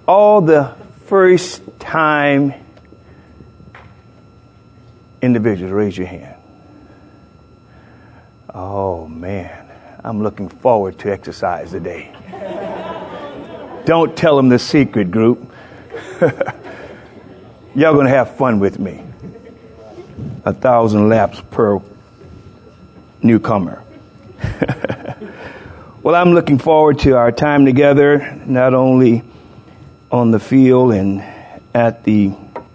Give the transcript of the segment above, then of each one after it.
all the first time individuals, raise your hand. Oh man, I'm looking forward to exercise today. Don't tell them the secret, group. Y'all gonna have fun with me. 1,000 laps per newcomer. Well, I'm looking forward to our time together, not only on the field and at the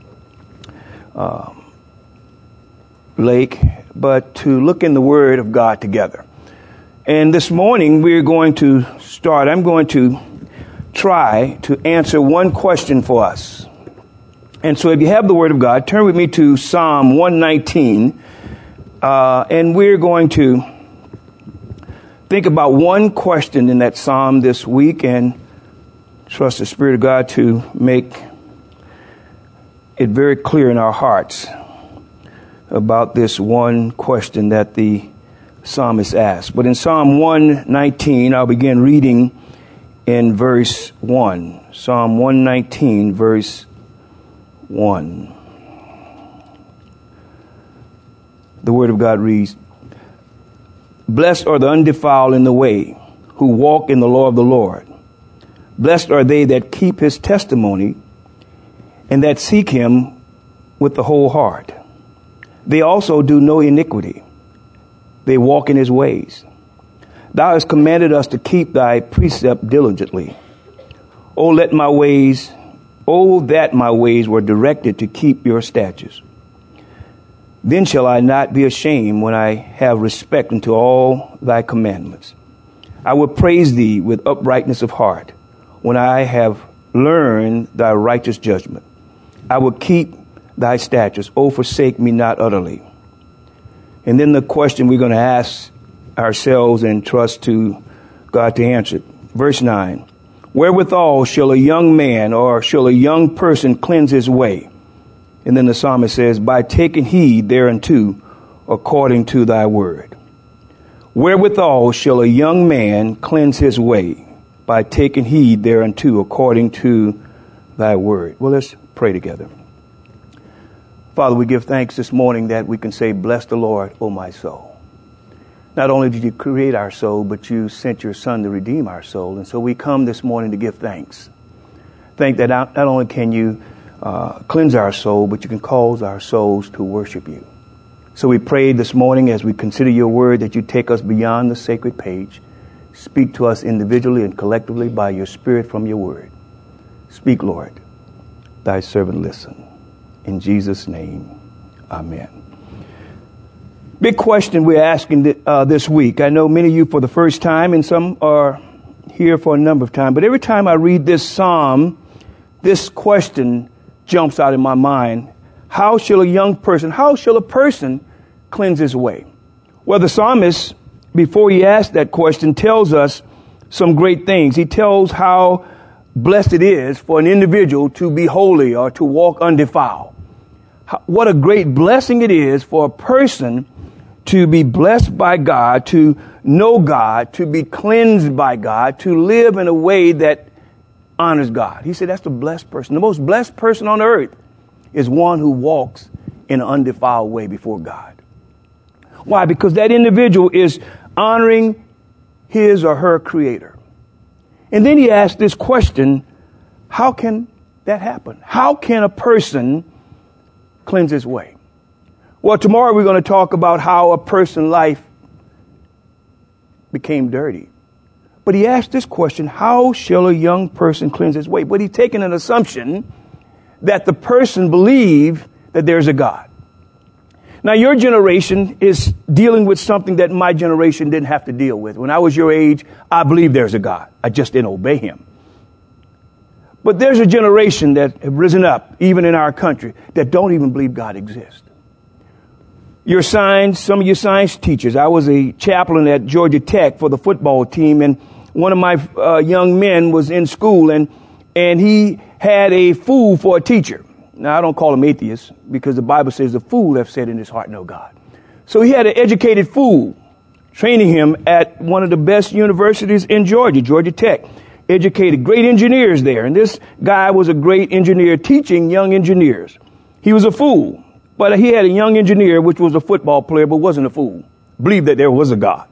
lake, but to look in the Word of God together. And this morning we're going to start. I'm going to try to answer one question for us. And so if you have the Word of God, turn with me to Psalm 119, and we're going to think about one question in that psalm this week and trust the Spirit of God to make it very clear in our hearts about this one question that the psalmist asked. But in Psalm 119, I'll begin reading in verse 1. Psalm 119, verse 1. The Word of God reads, "Blessed are the undefiled in the way, who walk in the law of the Lord. Blessed are they that keep his testimony, and that seek him with the whole heart. They also do no iniquity. They walk in his ways. Thou hast commanded us to keep thy precept diligently. Oh, that my ways were directed to keep your statutes. Then shall I not be ashamed when I have respect unto all thy commandments. I will praise thee with uprightness of heart when I have learned thy righteous judgment. I will keep thy statutes. Oh, forsake me not utterly." And then the question we're going to ask ourselves and trust to God to answer it. Verse 9, "Wherewithal shall a young man or shall a young person cleanse his way?" And then the psalmist says, "By taking heed thereunto according to thy word." Wherewithal shall a young man cleanse his way? By taking heed thereunto according to thy word. Well, let's pray together. Father, we give thanks this morning that we can say, "Bless the Lord, O my soul." Not only did you create our soul, but you sent your Son to redeem our soul. And so we come this morning to give thanks. Thank that not only can you cleanse our soul, but you can cause our souls to worship you. So we pray this morning as we consider your word that you take us beyond the sacred page. Speak to us individually and collectively by your Spirit from your word. Speak, Lord. Thy servant listen. In Jesus' name, amen. Big question we're asking this week. I know many of you for the first time and some are here for a number of times. But every time I read this psalm, this question jumps out in my mind. How shall a person cleanse his way? Well, the psalmist, before he asks that question, tells us some great things. He tells how blessed it is for an individual to be holy or to walk undefiled. What a great blessing it is for a person to be blessed by God, to know God, to be cleansed by God, to live in a way that honors God. He said that's the blessed person. The most blessed person on earth is one who walks in an undefiled way before God. Why? Because that individual is honoring his or her Creator. And then he asked this question, how can that happen? How can a person cleanse his way? Well, tomorrow we're going to talk about how a person's life became dirty. But he asked this question, how shall a young person cleanse his way? But he's taking an assumption that the person believes that there's a God. Now, your generation is dealing with something that my generation didn't have to deal with. When I was your age, I believed there's a God. I just didn't obey him. But there's a generation that have risen up, even in our country, that don't even believe God exists. Some of your science teachers. I was a chaplain at Georgia Tech for the football team, and one of my young men was in school, and he had a fool for a teacher. Now, I don't call him atheist because the Bible says the fool hath said in his heart, no God. So he had an educated fool training him at one of the best universities in Georgia, Georgia Tech. educated great engineers there. And this guy was a great engineer teaching young engineers. He was a fool, but he had a young engineer, which was a football player, but wasn't a fool. Believed that there was a God.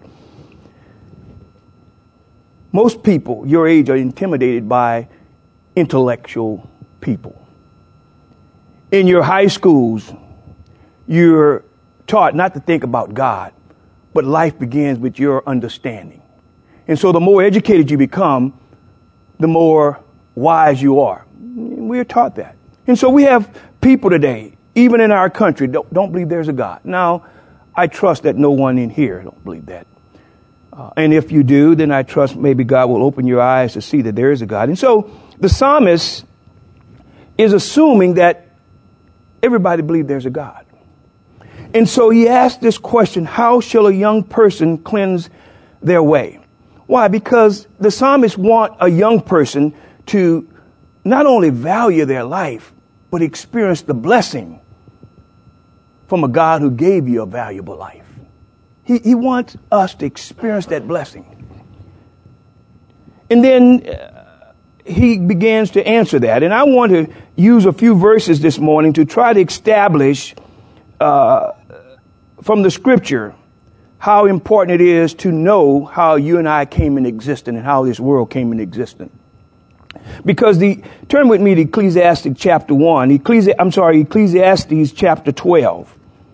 Most people your age are intimidated by intellectual people. In your high schools, you're taught not to think about God, but life begins with your understanding. And so the more educated you become, the more wise you are. We're taught that. And so we have people today, even in our country, don't believe there's a God. Now, I trust that no one in here don't believe that. And if you do, then I trust maybe God will open your eyes to see that there is a God. And so the psalmist is assuming that everybody believes there's a God. And so he asked this question, how shall a young person cleanse their way? Why? Because the psalmist want a young person to not only value their life, but experience the blessing from a God who gave you a valuable life. He wants us to experience that blessing. And then he begins to answer that. And I want to use a few verses this morning to try to establish from the scripture how important it is to know how you and I came in existence and how this world came in existence. Because turn with me to Ecclesiastes chapter 1. Ecclesiastes chapter 12.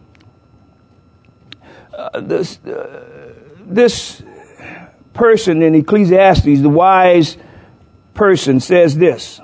This person in Ecclesiastes, the wise person, says this.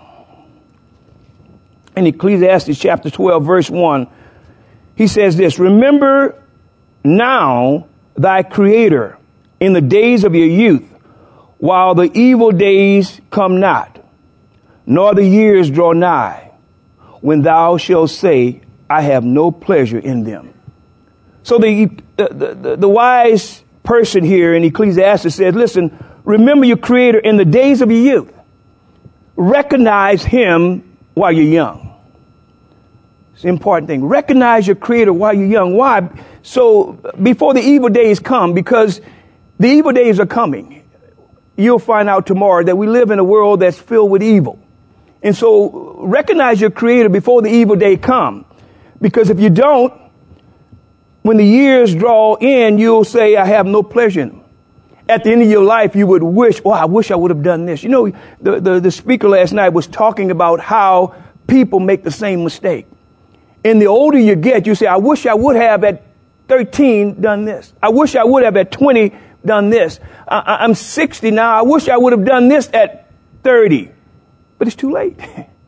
In Ecclesiastes chapter 12, verse 1, he says this, remember now thy Creator in the days of your youth, while the evil days come not, nor the years draw nigh, when thou shalt say, I have no pleasure in them. So the wise person here in Ecclesiastes says, listen, remember your Creator in the days of your youth. Recognize Him while you're young. It's an important thing. Recognize your Creator while you're young. Why? So before the evil days come, because the evil days are coming. You'll find out tomorrow that we live in a world that's filled with evil. And so recognize your Creator before the evil day come. Because if you don't, when the years draw in, you'll say, I have no pleasure in them. At the end of your life, you would wish, I wish I would have done this. You know, the speaker last night was talking about how people make the same mistake. And the older you get, you say, I wish I would have at 13 done this. I wish I would have at 20 done this. I'm 60 now. I wish I would have done this at 30. But it's too late.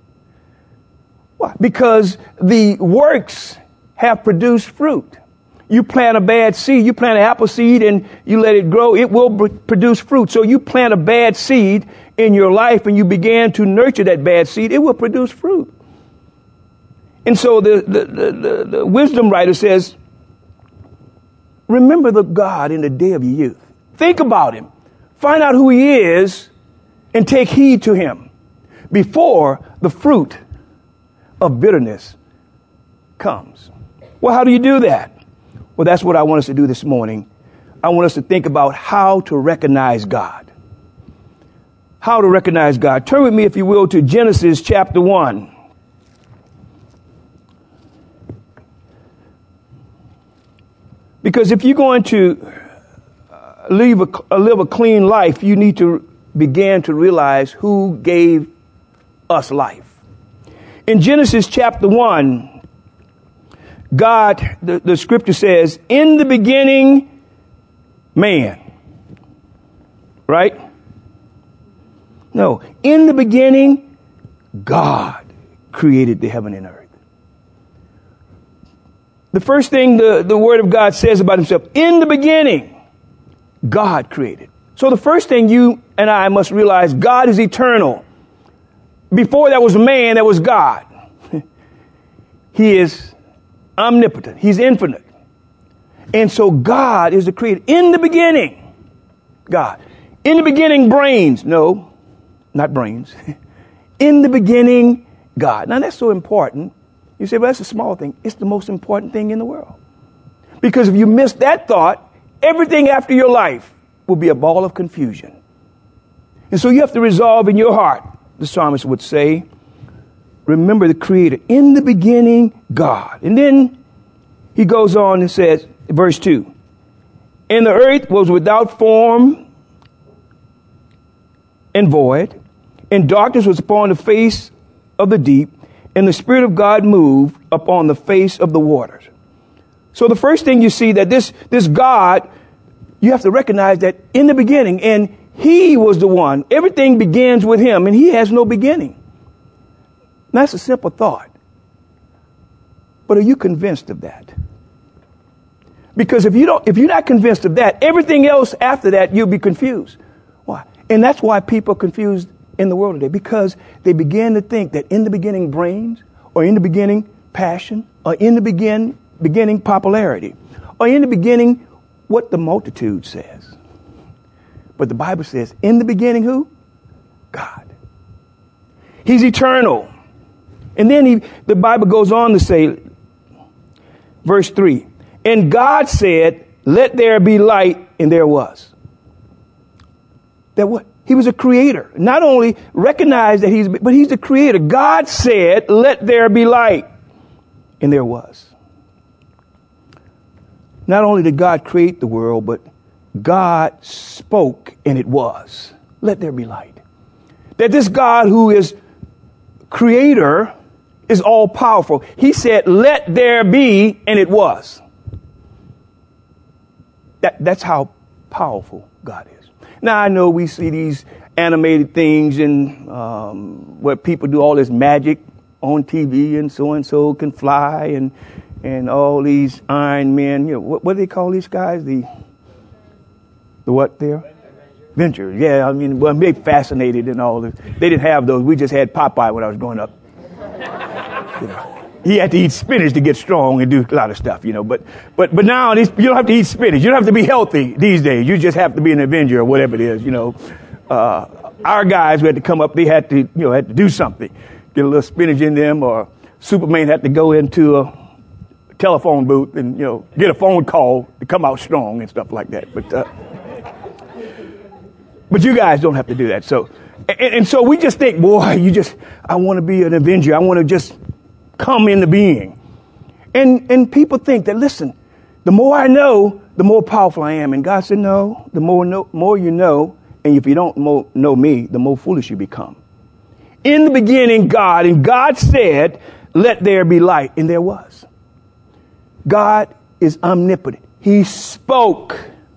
Why? Because the works have produced fruit. You plant a bad seed, you plant an apple seed and you let it grow, it will produce fruit. So you plant a bad seed in your life and you began to nurture that bad seed, it will produce fruit. And so the wisdom writer says, remember the God in the day of your youth. Think about Him. Find out who He is and take heed to Him before the fruit of bitterness comes. Well, how do you do that? Well, that's what I want us to do this morning. I want us to think about how to recognize God. How to recognize God. Turn with me, if you will, to Genesis chapter 1. Because if you're going to live a clean life, you need to begin to realize who gave us life. In Genesis chapter 1, God, the scripture says, in the beginning, man. Right? No. In the beginning, God created the heaven and earth. The first thing the Word of God says about Himself, in the beginning, God created. So the first thing you and I must realize, God is eternal. Before there was man, there was God. He is omnipotent. He's infinite. And so God is the creator. In the beginning, God. In the beginning, brains. No, not brains. In the beginning, God. Now that's so important. You say, well, that's a small thing. It's the most important thing in the world. Because if you miss that thought, everything after your life will be a ball of confusion. And so you have to resolve in your heart, the psalmist would say, remember the Creator. In the beginning, God. And then he goes on and says, verse 2, and the earth was without form and void, and darkness was upon the face of the deep, and the Spirit of God moved upon the face of the waters. So the first thing you see that this God, you have to recognize that in the beginning, and he was the one. Everything begins with him, and he has no beginning. That's a simple thought. But are you convinced of that? Because if you're not convinced of that, everything else after that, you'll be confused. Why? And that's why people are confused in the world today, because they begin to think that in the beginning brains, or in the beginning passion, or in the beginning popularity, or in the beginning what the multitude says. But the Bible says, in the beginning who? God. He's eternal. And then the Bible goes on to say, verse 3, and God said, let there be light, and there was. That what? He was a creator. Not only recognize that but he's the creator. God said, let there be light, and there was. Not only did God create the world, but God spoke, and it was. Let there be light. That this God who is creator is all powerful. He said, let there be, and it was. That's how powerful God is. Now, I know we see these animated things and where people do all this magic on TV, and so can fly, and all these Iron Men. You know, what do they call these guys? The what there? Venture. Yeah, I mean, well, they fascinated and all this. They didn't have those. We just had Popeye when I was growing up. You know. He had to eat spinach to get strong and do a lot of stuff, you know. But now you don't have to eat spinach. You don't have to be healthy these days. You just have to be an Avenger or whatever it is, you know. Our guys who had to come up, they had to do something. Get a little spinach in them, or Superman had to go into a telephone booth and, get a phone call to come out strong and stuff like that. But you guys don't have to do that. So, and so we just think, boy, I want to be an Avenger. I want to just come into being. And people think that, listen, the more I know, the more powerful I am. And God said, no, the more you know, and if you don't know me, the more foolish you become. In the beginning, God, and God said, let there be light, and there was. God is omnipotent. He spoke,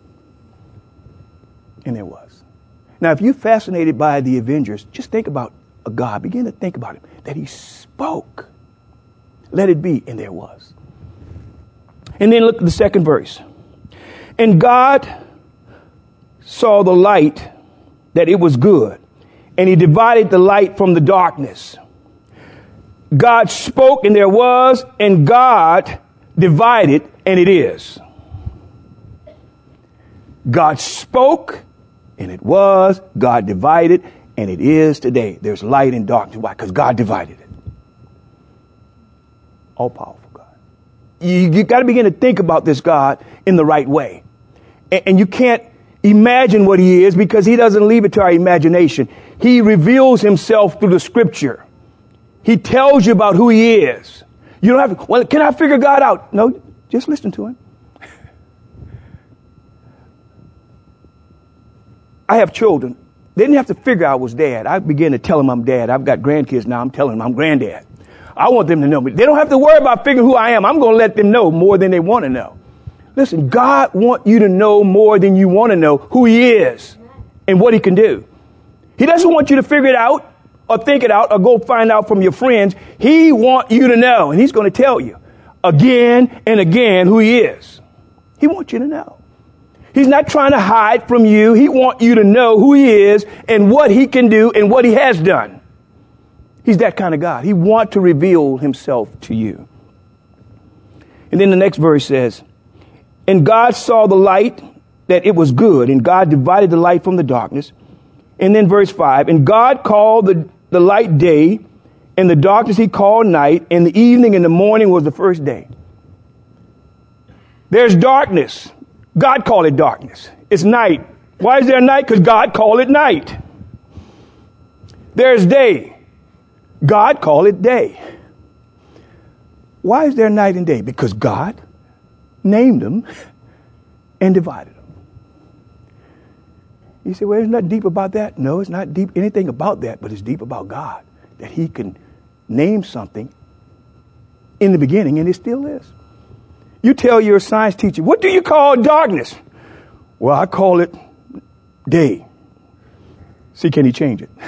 and there was. Now, if you're fascinated by the Avengers, just think about a God. Begin to think about him, that he spoke. Let it be, and there was. And then look at the second verse. And God saw the light, that it was good, and he divided the light from the darkness. God spoke, and there was, and God divided, and it is. God spoke, and it was. God divided, and it is today. There's light and darkness. Why? Because God divided it. All powerful God. You got to begin to think about this God in the right way. And you can't imagine what he is, because he doesn't leave it to our imagination. He reveals himself through the scripture. He tells you about who he is. You don't have to, well, can I figure God out? No, just listen to him. I have children. They didn't have to figure out I was dad. I began to tell them I'm dad. I've got grandkids now. I'm telling them I'm granddad. I want them to know me. They don't have to worry about figuring who I am. I'm going to let them know more than they want to know. Listen, God wants you to know more than you want to know who he is and what he can do. He doesn't want you to figure it out or think it out or go find out from your friends. He wants you to know, and he's going to tell you again and again who he is. He wants you to know. He's not trying to hide from you. He wants you to know who he is and what he can do and what he has done. He's that kind of God. He wants to reveal himself to you. And then the next verse says, and God saw the light, that it was good, and God divided the light from the darkness. And then verse 5, and God called the light day, and the darkness he called night, and the evening and the morning was the first day. There's darkness. God called it darkness. It's night. Why is there night? Because God called it night. There's day. God called it day. Why is there night and day? Because God named them and divided them. You say, well, there's nothing deep about that. No, it's not deep anything about that, but it's deep about God, that he can name something in the beginning, and it still is. You tell your science teacher, what do you call darkness? Well, I call it day. See, can he change it?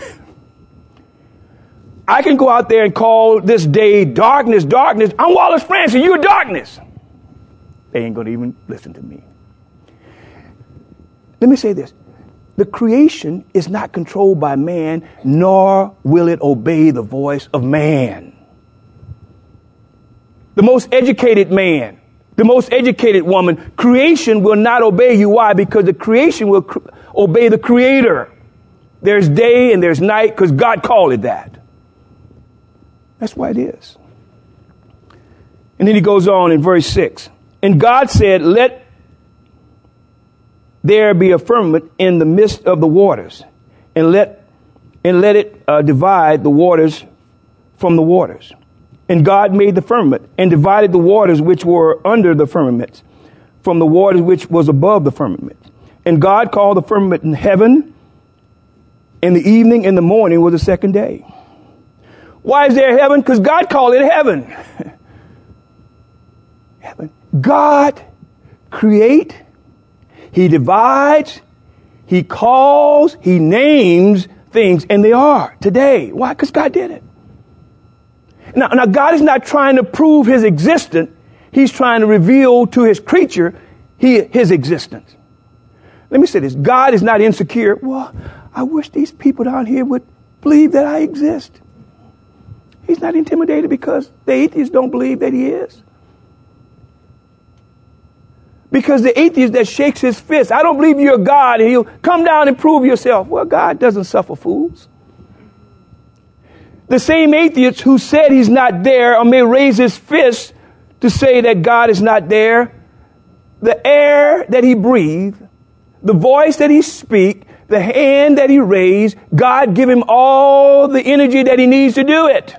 I can go out there and call this day darkness, darkness. I'm Wallace Francis, you're darkness. They ain't going to even listen to me. Let me say this. The creation is not controlled by man, nor will it obey the voice of man. The most educated man, the most educated woman, creation will not obey you. Why? Because the creation will obey the Creator. There's day and there's night because God called it that. That's why it is. And then he goes on in verse 6. And God said, let there be a firmament in the midst of the waters, and let it divide the waters from the waters. And God made the firmament and divided the waters which were under the firmament from the waters which was above the firmament. And God called the firmament in heaven, and the evening and the morning was the second day. Why is there heaven? Because God called it heaven. Heaven. God create. He divides. He calls. He names things, and they are today. Why? Because God did it. Now, God is not trying to prove his existence. He's trying to reveal to his creature his existence. Let me say this. God is not insecure. Well, I wish these people down here would believe that I exist. He's not intimidated because the atheists don't believe that he is. Because the atheist that shakes his fist, I don't believe you're a God, and he'll come down and prove yourself. Well, God doesn't suffer fools. The same atheist who said he's not there or may raise his fist to say that God is not there, the air that he breathed, the voice that he speak, the hand that he raised, God give him all the energy that he needs to do it.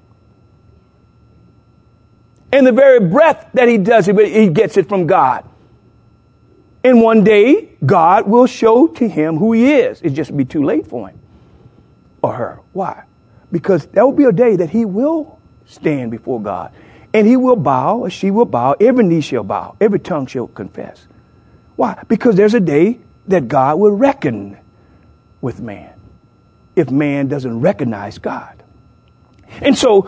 And the very breath that he does it, he gets it from God. And one day, God will show to him who he is. It's just be too late for him or her. Why? Because there will be a day that he will stand before God. And he will bow, or she will bow, every knee shall bow, every tongue shall confess. Why? Because there's a day that God will reckon with man if man doesn't recognize God. And so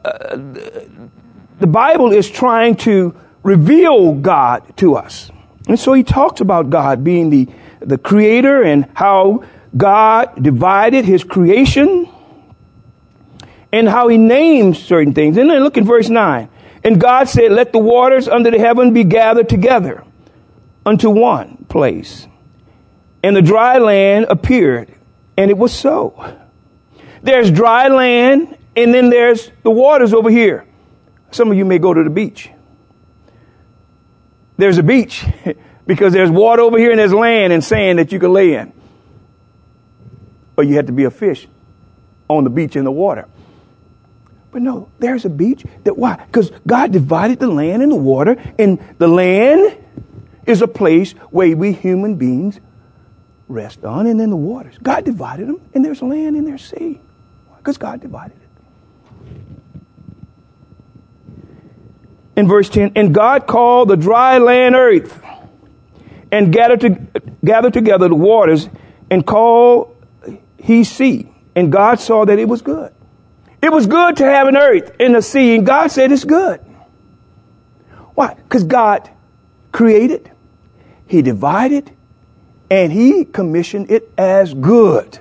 the Bible is trying to reveal God to us. And so he talks about God being the creator and how God divided his creation and how he names certain things. And then look at verse 9. And God said, let the waters under the heaven be gathered together unto one place. And the dry land appeared, and it was so. There's dry land, and then there's the waters over here. Some of you may go to the beach. There's a beach because there's water over here and there's land and sand that you can lay in. Or you have to be a fish on the beach in the water. But no, there's a beach. Why? Because God divided the land and the water, and the land is a place where we human beings rest on, and then the waters. God divided them, and there's land and there's sea. Because God divided it. In verse 10, and God called the dry land earth, and gathered together the waters, and called he sea. And God saw that it was good. It was good to have an earth and a sea, and God said it's good. Why? Because God created, he divided, and he commissioned it as good.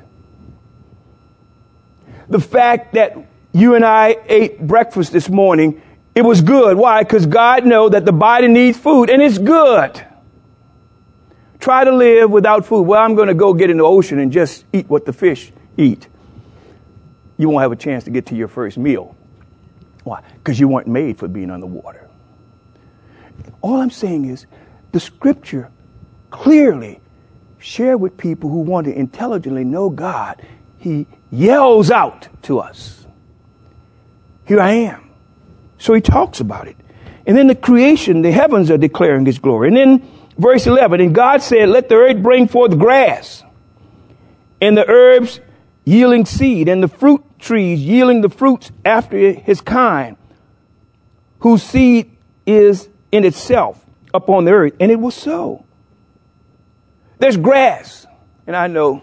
The fact that you and I ate breakfast this morning, it was good. Why? Because God knows that the body needs food, and it's good. Try to live without food. Well, I'm going to go get in the ocean and just eat what the fish eat. You won't have a chance to get to your first meal. Why? Because you weren't made for being underwater. All I'm saying is the scripture clearly share with people who want to intelligently know God. he yells out to us, here I am. So he talks about it. And then the creation, the heavens are declaring his glory. And then verse 11, and God said, let the earth bring forth grass, and the herbs yielding seed, and the fruit trees yielding the fruits after his kind, whose seed is in itself upon the earth. And it was so. There's grass. And I know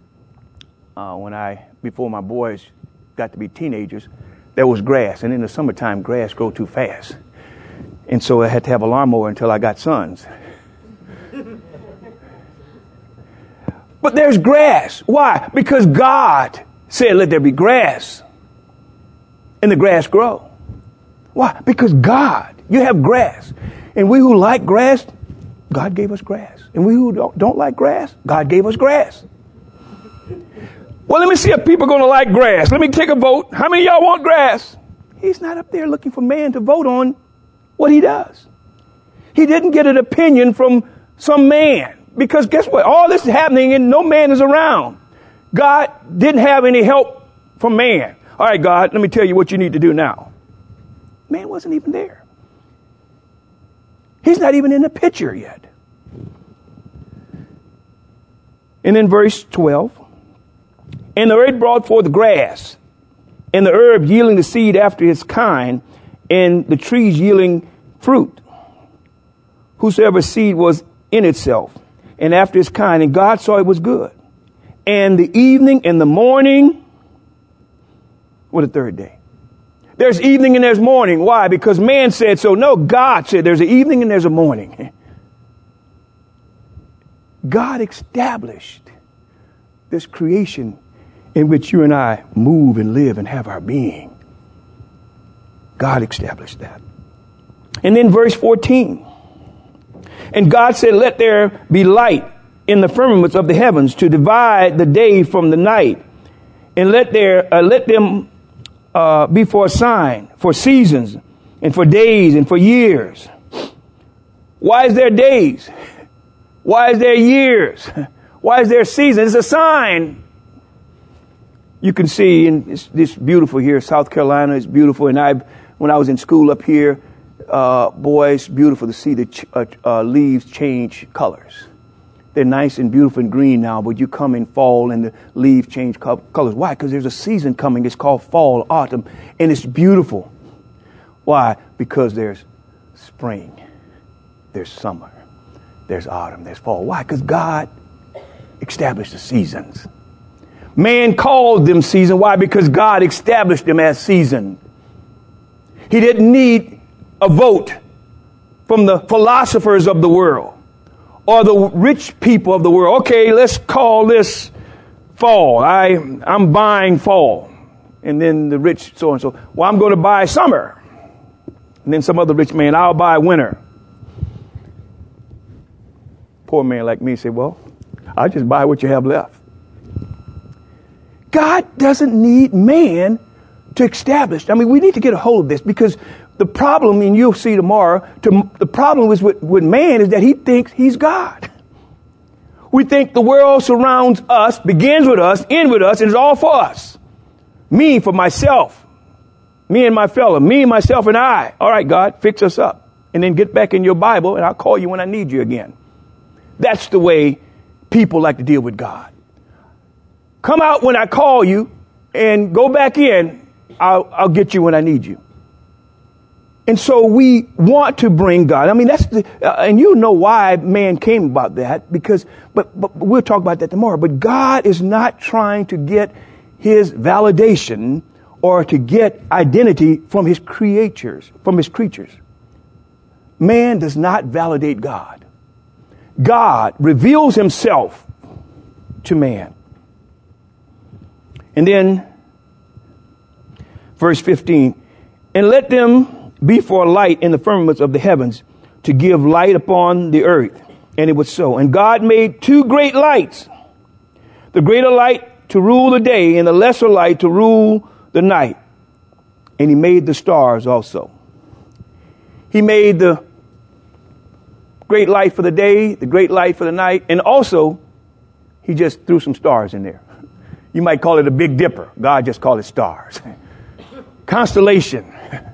before my boys got to be teenagers, there was grass. And in the summertime, grass grow too fast. And so I had to have a lawnmower until I got sons. But there's grass. Why? Because God said, let there be grass. And the grass grow. Why? Because God, you have grass. And we who like grass, God gave us grass. And we who don't like grass, God gave us grass. Well, let me see if people are going to like grass. Let me take a vote. How many of y'all want grass? He's not up there looking for man to vote on what he does. He didn't get an opinion from some man. Because guess what? All this is happening and no man is around. God didn't have any help from man. All right, God, let me tell you what you need to do now. Man wasn't even there. He's not even in the picture yet. And in verse 12, and the earth brought forth grass, and the herb yielding the seed after his kind, and the trees yielding fruit, whosoever seed was in itself, and after his kind, and God saw it was good. And the evening and the morning were the third day. There's evening and there's morning. Why? Because man said so. No, God said there's an evening and there's a morning. God established this creation in which you and I move and live and have our being. God established that. And then verse 14. And God said, let there be light in the firmaments of the heavens to divide the day from the night. And let them be for a sign, for seasons, and for days, and for years. Why is there days? Why is there years? Why is there seasons? It's a sign. You can see, and it's beautiful here. South Carolina is beautiful. And when I was in school up here, boy, it's beautiful to see the leaves change colors. They're nice and beautiful and green now, but you come in fall and the leaves change colors. Why? Because there's a season coming. It's called fall, autumn, and it's beautiful. Why? Because there's spring, there's summer, there's autumn, there's fall. Why? Because God established the seasons. Man called them seasons. Why? Because God established them as seasons. He didn't need a vote from the philosophers of the world or the rich people of the world. Okay, let's call this fall. I'm buying fall. And then the rich so-and-so, well, I'm going to buy summer. And then some other rich man, I'll buy winter. Poor man like me say, well, I'll just buy what you have left. God doesn't need man to establish. I mean, we need to get a hold of this because the problem, and you'll see tomorrow, the problem is with man is that he thinks he's God. We think the world surrounds us, begins with us, ends with us, and is all for us. Me for myself. Me and my fellow. Me and myself and I. All right, God, fix us up. And then get back in your Bible and I'll call you when I need you again. That's the way people like to deal with God. Come out when I call you and go back in. I'll get you when I need you. And so we want to bring God. I mean, that's and you know why man came about that but we'll talk about that tomorrow. But God is not trying to get his validation or to get identity from his creatures, Man does not validate God. God reveals himself to man. And then verse 15, and let them be for a light in the firmaments of the heavens to give light upon the earth. And it was so. And God made two great lights, the greater light to rule the day and the lesser light to rule the night. And he made the stars also. He made the great light for the day, the great light for the night. And also he just threw some stars in there. You might call it a Big Dipper. God just called it stars. Constellation.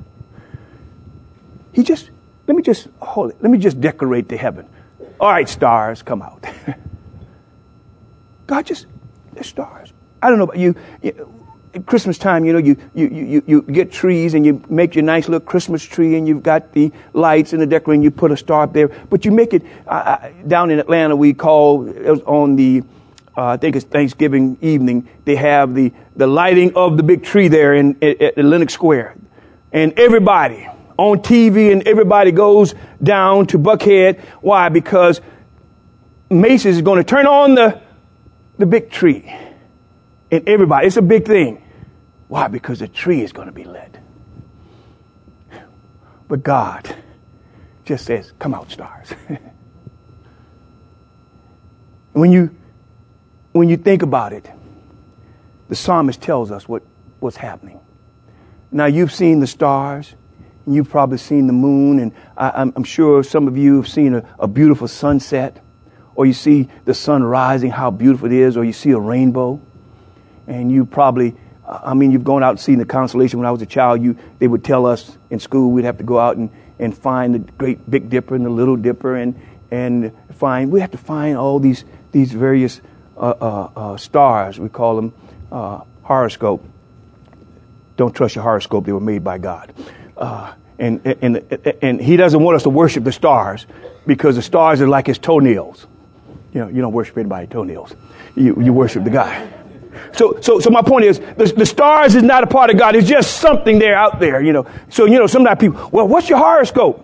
Let me just decorate the heaven. All right, stars, come out. God they're stars. I don't know about you. At Christmas time, you get trees and you make your nice little Christmas tree and you've got the lights and the decoration. You put a star up there, but you make it down in Atlanta. We call it on the I think it's Thanksgiving evening. They have the lighting of the big tree there at Lenox Square, and everybody on TV and everybody goes down to Buckhead. Why? Because Macy's is going to turn on the big tree. And everybody, it's a big thing. Why? Because the tree is going to be lit. But God just says, come out, stars. When you think about it, the psalmist tells us what's happening. Now, you've seen the stars. You've probably seen the moon. And I'm sure some of you have seen a beautiful sunset. Or you see the sun rising, how beautiful it is. Or you see a rainbow. And you probably, you've gone out and seen the constellation. When I was a child, they would tell us in school we'd have to go out and find the great Big Dipper and the Little Dipper we have to find all these various stars. We call them horoscope. Don't trust your horoscope. They were made by God. And he doesn't want us to worship the stars because the stars are like his toenails. You don't worship anybody's toenails. You worship the guy. So my point is, the stars is not a part of God. It's just something there out there, So, sometimes people, well, what's your horoscope?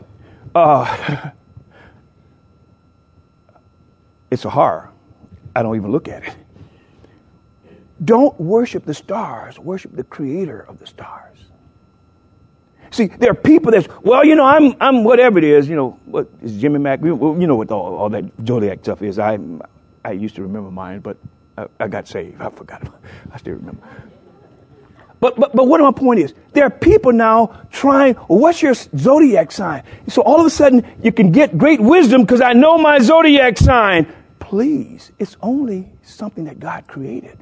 It's a horror. I don't even look at it. Don't worship the stars. Worship the creator of the stars. See, there are people that's, I'm whatever it is, what is Jimmy Mack? What all that Zodiac stuff is. I used to remember mine, but I got saved. I forgot. I still remember. But what my point is, there are people now trying, what's your zodiac sign? So all of a sudden you can get great wisdom because I know my zodiac sign. Please, it's only something that God created.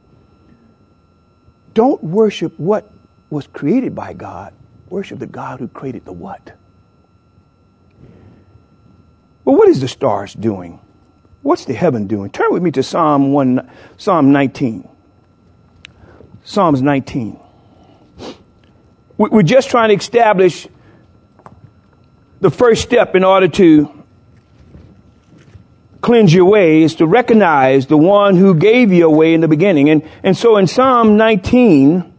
Don't worship what was created by God. Worship the God who created the what. But what is the stars doing? What's the heaven doing? Turn with me to Psalm 19. Psalms 19. We're just trying to establish the first step in order to cleanse your way is to recognize the one who gave you a way in the beginning. And so in Psalm 19,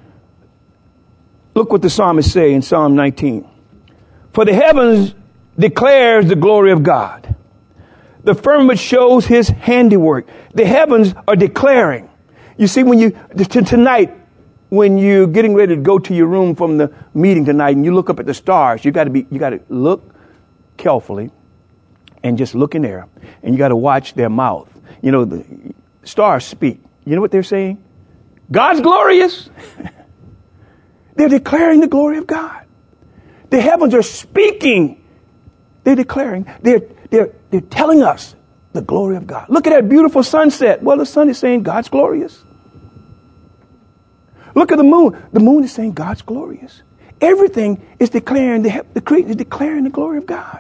look what the psalmist say in Psalm 19. For the heavens declares the glory of God. The firmament shows his handiwork. The heavens are declaring. You see, tonight, when you're getting ready to go to your room from the meeting tonight and you look up at the stars, you got to look carefully and just look in there, and you got to watch their mouth. The stars speak. You know what they're saying? God's glorious. They're declaring the glory of God. The heavens are speaking. They're declaring. They're telling us the glory of God. Look at that beautiful sunset. Well, the sun is saying God's glorious. Look at the moon. The moon is saying God's glorious. Everything is declaring, the creation is declaring the glory of God.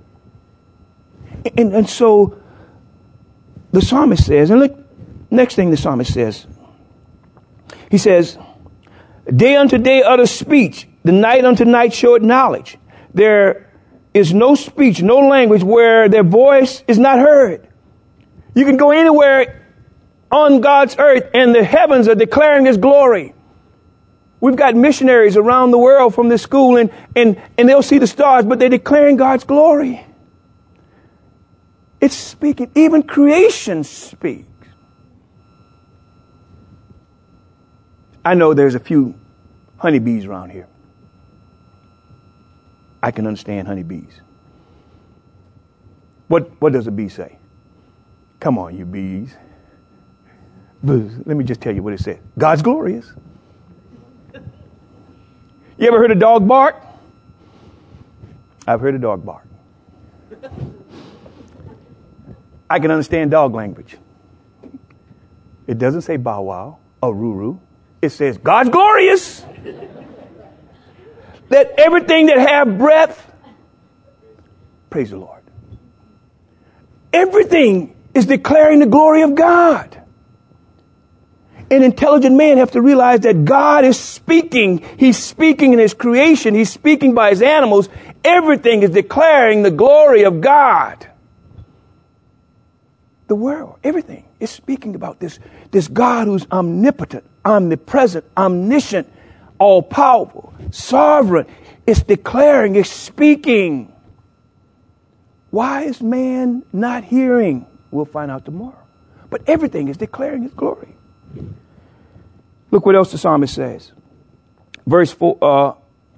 And so the psalmist says, and look, next thing the psalmist says, he says, day unto day utter speech, the night unto night showeth knowledge. There is no speech, no language where their voice is not heard. You can go anywhere on God's earth and the heavens are declaring his glory. We've got missionaries around the world from this school and they'll see the stars, but they're declaring God's glory. It's speaking. Even creation speaks. I know there's a few honeybees around here. I can understand honeybees. What does a bee say? Come on, you bees. Let me just tell you what it said. God's glorious. You ever heard a dog bark? I've heard a dog bark. I can understand dog language. It doesn't say bow wow. Ruru. It says, God's glorious. Let everything that have breath, praise the Lord. Everything is declaring the glory of God. An intelligent man has to realize that God is speaking. He's speaking in his creation. He's speaking by his animals. Everything is declaring the glory of God. The world, everything is speaking about this God who's omnipotent, omnipresent, omniscient, all-powerful, sovereign. It's declaring, it's speaking. Why is man not hearing? We'll find out tomorrow. But everything is declaring his glory. Look what else the psalmist says. Verse 4.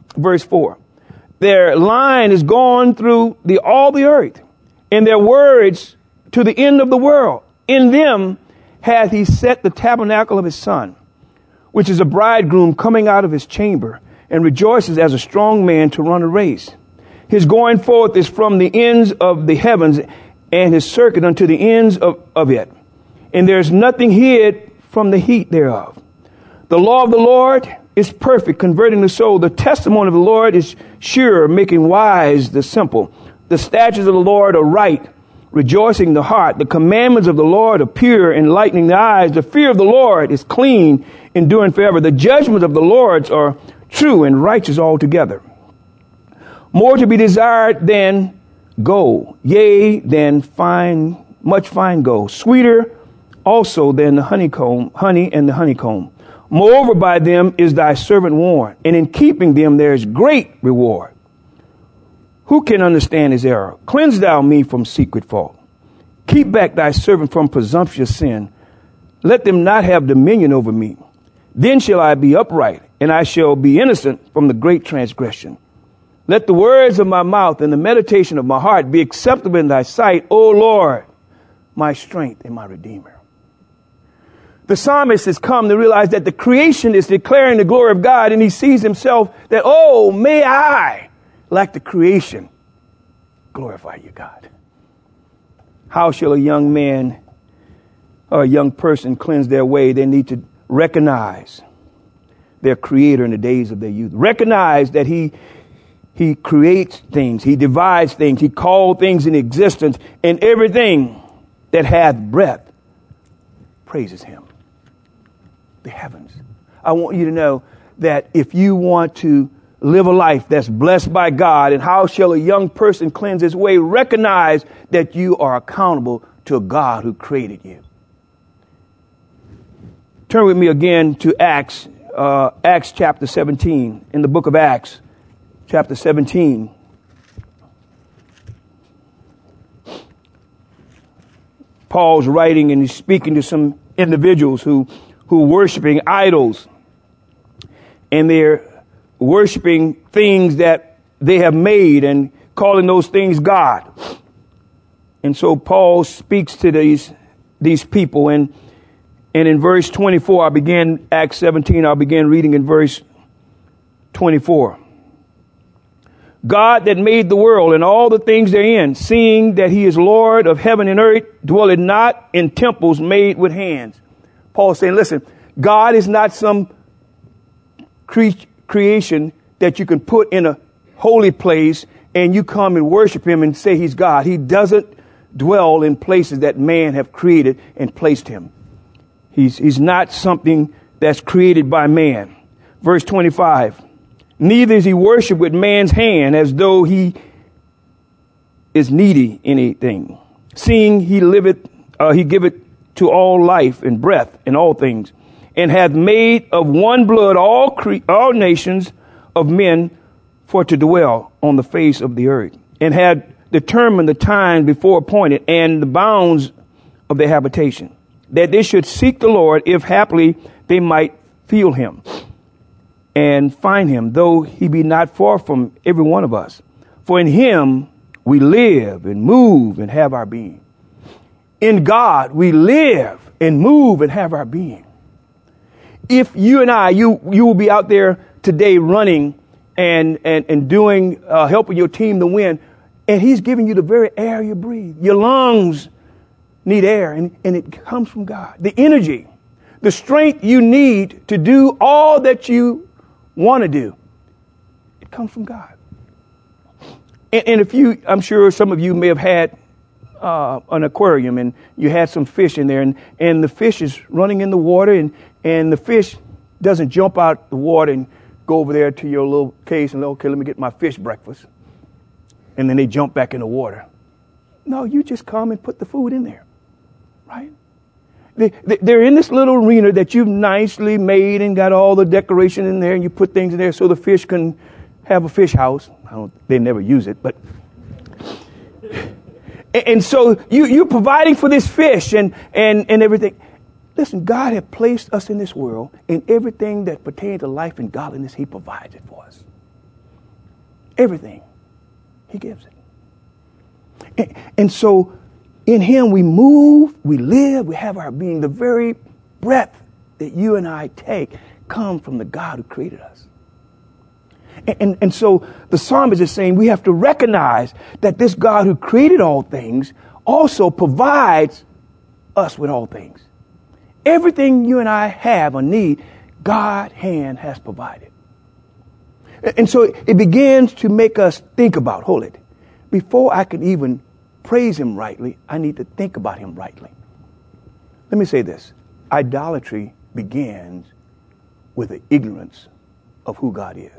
Their line is gone through all the earth, and their words to the end of the world. In them hath he set the tabernacle of his son, which is a bridegroom coming out of his chamber, and rejoices as a strong man to run a race. His going forth is from the ends of the heavens, and his circuit unto the ends of it. And there is nothing hid from the heat thereof. The law of the Lord is perfect, converting the soul. The testimony of the Lord is sure, making wise the simple. The statutes of the Lord are right, rejoicing the heart. The commandments of the Lord are pure, enlightening the eyes. The fear of the Lord is clean, enduring forever. The judgments of the Lord are true and righteous altogether. More to be desired than gold, yea, than much fine gold, sweeter also than the honey and the honeycomb. Moreover, by them is thy servant warned, and in keeping them there is great reward. Who can understand his error? Cleanse thou me from secret fault. Keep back thy servant from presumptuous sin. Let them not have dominion over me. Then shall I be upright, and I shall be innocent from the great transgression. Let the words of my mouth and the meditation of my heart be acceptable in thy sight, O Lord, my strength and my redeemer. The psalmist has come to realize that the creation is declaring the glory of God, and he sees himself that, oh, may I, like the creation, glorify you, God. How shall a young man or a young person cleanse their way? They need to recognize their creator in the days of their youth. Recognize that he creates things. He divides things. He called things in existence, and everything that hath breath praises him. The heavens. I want you to know that if you want to live a life that's blessed by God, and how shall a young person cleanse his way? Recognize that you are accountable to a God who created you. Turn with me again to Acts chapter 17, in the book of Acts, chapter 17. Paul's writing and he's speaking to some individuals who worshiping idols, and they're worshiping things that they have made and calling those things God. And so Paul speaks to these people, and in verse 24, Acts 17, I'll begin reading in verse 24. God that made the world and all the things therein, seeing that he is Lord of heaven and earth, dwelleth not in temples made with hands. Paul's saying, listen, God is not some creation that you can put in a holy place and you come and worship him and say he's God. He doesn't dwell in places that man have created and placed him. He's not something that's created by man. Verse 25, neither is he worshipped with man's hand as though he is needy anything, seeing he giveth to all life and breath and all things, and hath made of one blood all nations of men for to dwell on the face of the earth, and had determined the time before appointed and the bounds of their habitation, that they should seek the Lord, if haply they might feel him and find him, though he be not far from every one of us. For in him we live and move and have our being. In God, we live and move and have our being. If you and I, you will be out there today running and doing, helping your team to win, and he's giving you the very air you breathe. Your lungs need air, and it comes from God. The energy. the strength you need to do all that you want to do, it comes from God. And if you, I'm sure some of you may have had an aquarium and you had some fish in there and the fish is running in the water and the fish doesn't jump out the water and go over there to your little case and, okay, let me get my fish breakfast. And then they jump back in the water. No, you just come and put the food in there, right? They're in this little arena that you've nicely made and got all the decoration in there, and you put things in there so the fish can have a fish house. They never use it, but... And so you're providing for this fish and everything. Listen, God has placed us in this world, and everything that pertains to life and godliness, he provides it for us. Everything. He gives it. And so in him we move, we live, we have our being. The very breath that you and I take comes from the God who created us. And so the psalmist is saying we have to recognize that this God who created all things also provides us with all things. Everything you and I have or need, God's hand has provided. And so it begins to make us think about, hold it, before I can even praise him rightly, I need to think about him rightly. Let me say this. Idolatry begins with the ignorance of who God is.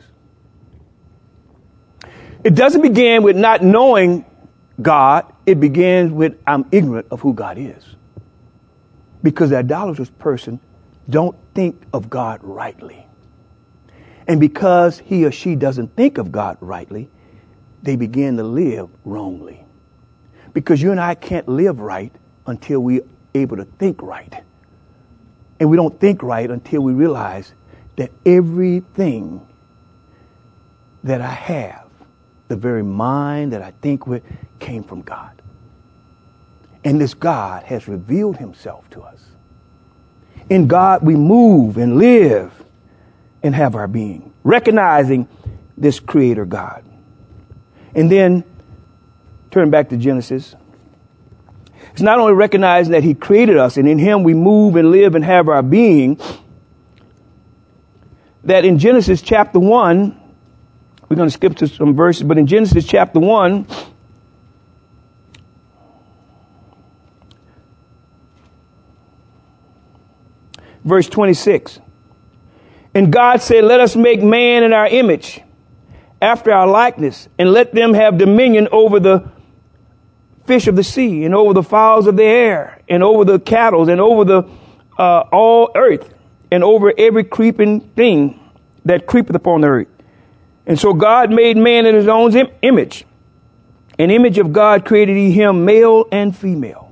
It doesn't begin with not knowing God. It begins with I'm ignorant of who God is. Because the idolatrous person don't think of God rightly. And because he or she doesn't think of God rightly, they begin to live wrongly. Because you and I can't live right until we're able to think right. And we don't think right until we realize that everything that I have, the very mind that I think with, came from God. And this God has revealed himself to us. In God we move and live and have our being, recognizing this creator God. And then turn back to Genesis. It's not only recognizing that he created us and in him we move and live and have our being, that in Genesis chapter 1, we're going to skip to some verses, but in Genesis chapter 1, verse 26, and God said, let us make man in our image, after our likeness, and let them have dominion over the fish of the sea, and over the fowls of the air, and over the cattle, and over the all earth, and over every creeping thing that creepeth upon the earth. And so God made man in his own image. An image of God created he him, male and female.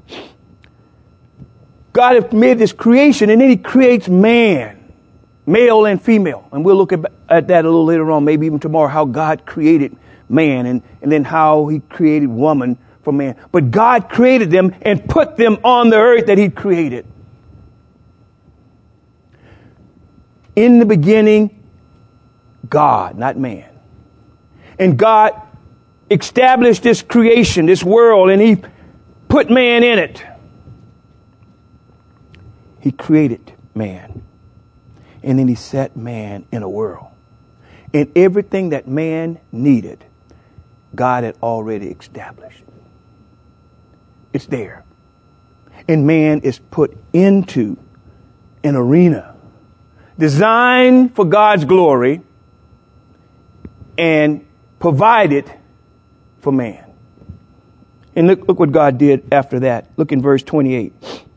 God has made this creation, and then he creates man, male and female. And we'll look at that a little later on, maybe even tomorrow, how God created man and then how he created woman from man. But God created them and put them on the earth that he created. In the beginning, God, not man. And God established this creation, this world, and he put man in it. He created man. And then he set man in a world. And everything that man needed, God had already established. It's there. And man is put into an arena designed for God's glory and provided for man. And look what God did after that. Look in verse 28.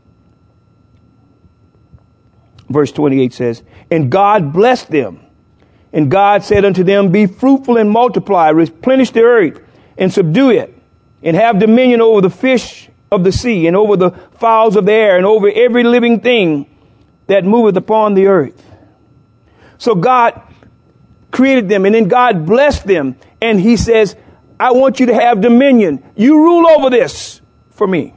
Verse 28 says, and God blessed them. And God said unto them, be fruitful and multiply, replenish the earth and subdue it, and have dominion over the fish of the sea, and over the fowls of the air, and over every living thing that moveth upon the earth. So God created them, and then God blessed them, and he says, I want you to have dominion. You rule over this for me.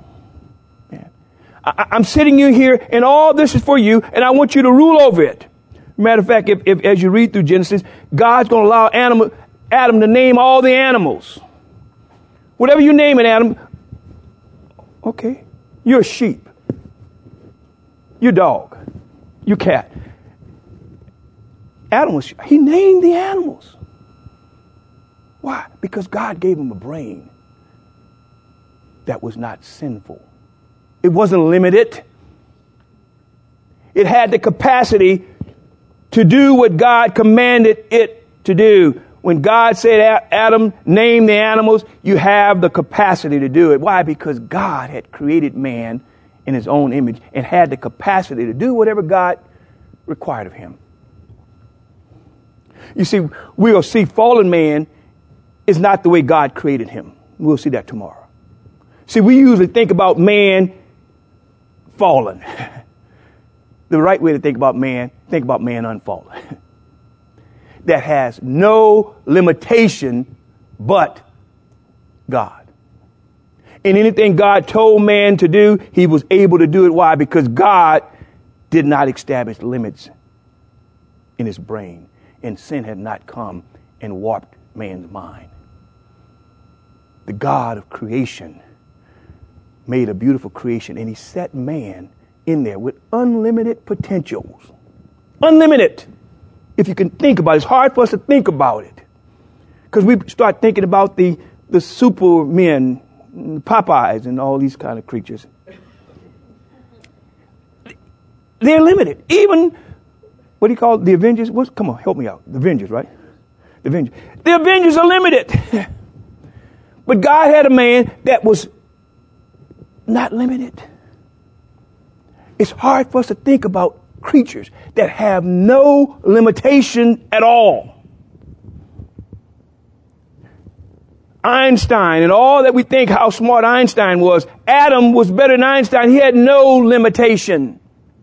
I'm sitting you here, and all this is for you, and I want you to rule over it. Matter of fact, if as you read through Genesis, God's going to allow Adam to name all the animals. Whatever you name it, Adam, okay, you're a sheep. You're a dog. You can't. He named the animals. Why? Because God gave him a brain that was not sinful. It wasn't limited. It had the capacity to do what God commanded it to do. When God said, Adam, name the animals, you have the capacity to do it. Why? Because God had created man in his own image and had the capacity to do whatever God required of him. You see, we'll see fallen man is not the way God created him. We'll see that tomorrow. See, we usually think about man fallen. The right way to think about man unfallen. That has no limitation but God. And anything God told man to do, he was able to do it. Why? Because God did not establish limits in his brain. And sin had not come and warped man's mind. The God of creation made a beautiful creation, and he set man in there with unlimited potentials. Unlimited. If you can think about it. It's hard for us to think about it. Because we start thinking about the supermen, Popeyes, and all these kind of creatures. They're limited. Even, what do you call it? The Avengers? Come on, help me out. The Avengers, right? The Avengers. The Avengers are limited. But God had a man that was not limited. It's hard for us to think about creatures that have no limitation at all. Einstein and all that we think how smart Einstein was. Adam was better than Einstein. He had no limitation.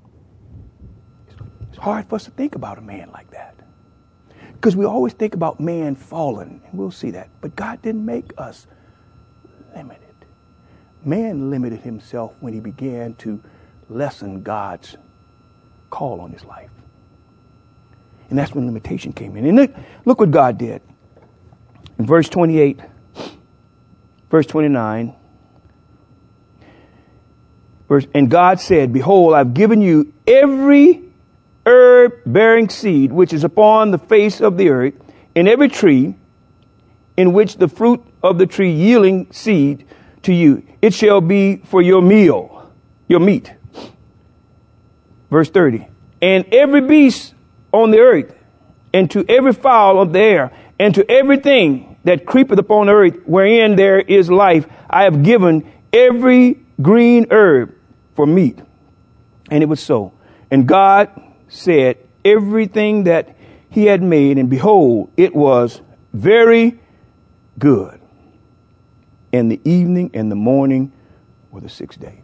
It's hard for us to think about a man like that. Because we always think about man fallen. And we'll see that. But God didn't make us limited. Man limited himself when he began to lessen God's call on his life. And that's when limitation came in. And look what God did. In verse 28, verse 29, and God said, behold, I've given you every herb bearing seed which is upon the face of the earth, and every tree in which the fruit of the tree yielding seed to you. It shall be for your meal, your meat. Verse 30. And every beast on the earth, and to every fowl of the air, and to everything that creepeth upon the earth, wherein there is life, I have given every green herb for meat. And it was so. And God said, everything that he had made, and behold, it was very good. And the evening and the morning were the sixth day.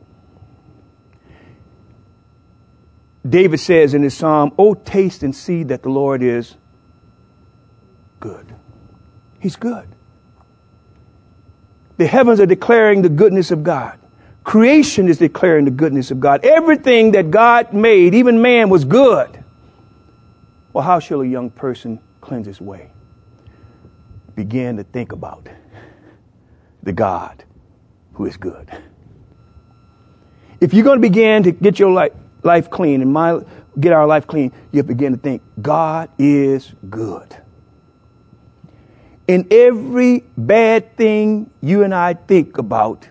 David says in his psalm, oh, taste and see that the Lord is good. He's good. The heavens are declaring the goodness of God. Creation is declaring the goodness of God. Everything that God made, even man, was good. Well, how shall a young person cleanse his way? Begin to think about the God who is good. If you're going to begin to get your life clean and get our life clean, you begin to think God is good. And every bad thing you and I think about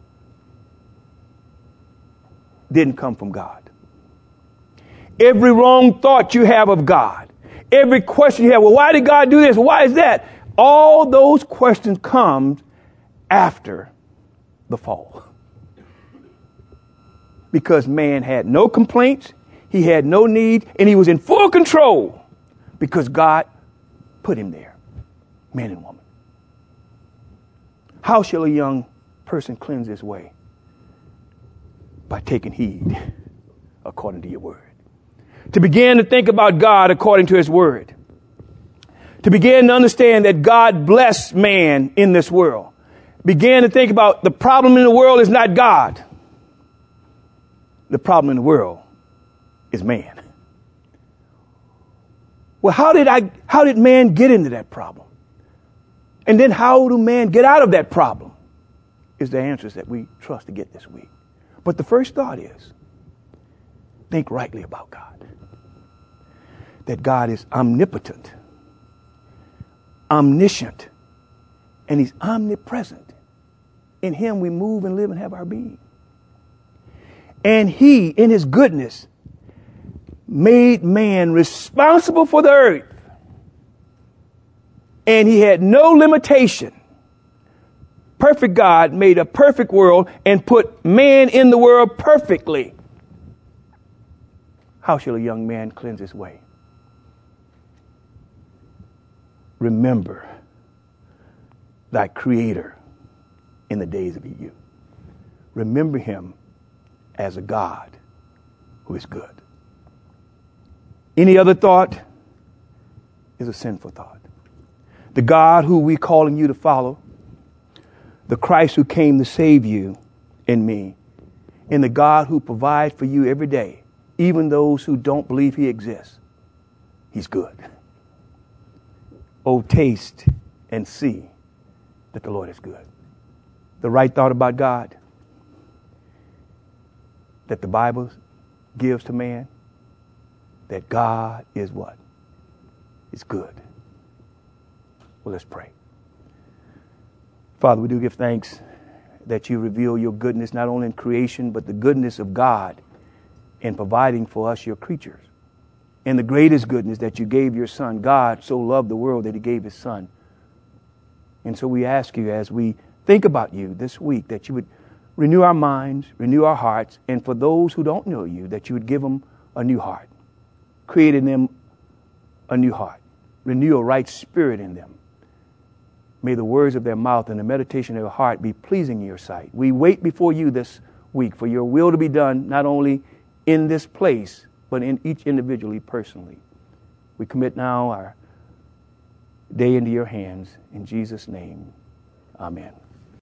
didn't come from God. Every wrong thought you have of God, every question you have, well, why did God do this? Why is that? All those questions come after the fall. Because man had no complaints, he had no need, and he was in full control because God put him there, man and woman. How shall a young person cleanse his way? By taking heed according to your word. To begin to think about God according to his word. To begin to understand that God blessed man in this world. Begin to think about the problem in the world is not God. The problem in the world is man. Well, how did man get into that problem? And then how do man get out of that problem? Is the answers that we trust to get this week. But the first thought is think rightly about God. That God is omnipotent, omniscient, and He's omnipresent. In Him we move and live and have our being. And He, in His goodness, made man responsible for the earth. And He had no limitation. Perfect God made a perfect world and put man in the world perfectly. How shall a young man cleanse his way? Remember thy Creator in the days of your youth. Remember Him as a God who is good. Any other thought is a sinful thought. The God who we're calling you to follow, the Christ who came to save you and me, and the God who provides for you every day, even those who don't believe He exists, He's good. Oh, taste and see that the Lord is good. The right thought about God that the Bible gives to man, that God is what? Is good. Well, let's pray. Father, we do give thanks that you reveal your goodness not only in creation, but the goodness of God in providing for us, your creatures. And the greatest goodness that you gave your Son. God so loved the world that He gave His Son. And so we ask you, as we think about you this week, that you would renew our minds, renew our hearts, and for those who don't know you, that you would give them a new heart. Create in them a new heart. Renew a right spirit in them. May the words of their mouth and the meditation of their heart be pleasing in your sight. We wait before you this week for your will to be done, not only in this place, but in each individually, personally. We commit now our day into your hands. In Jesus' name, amen.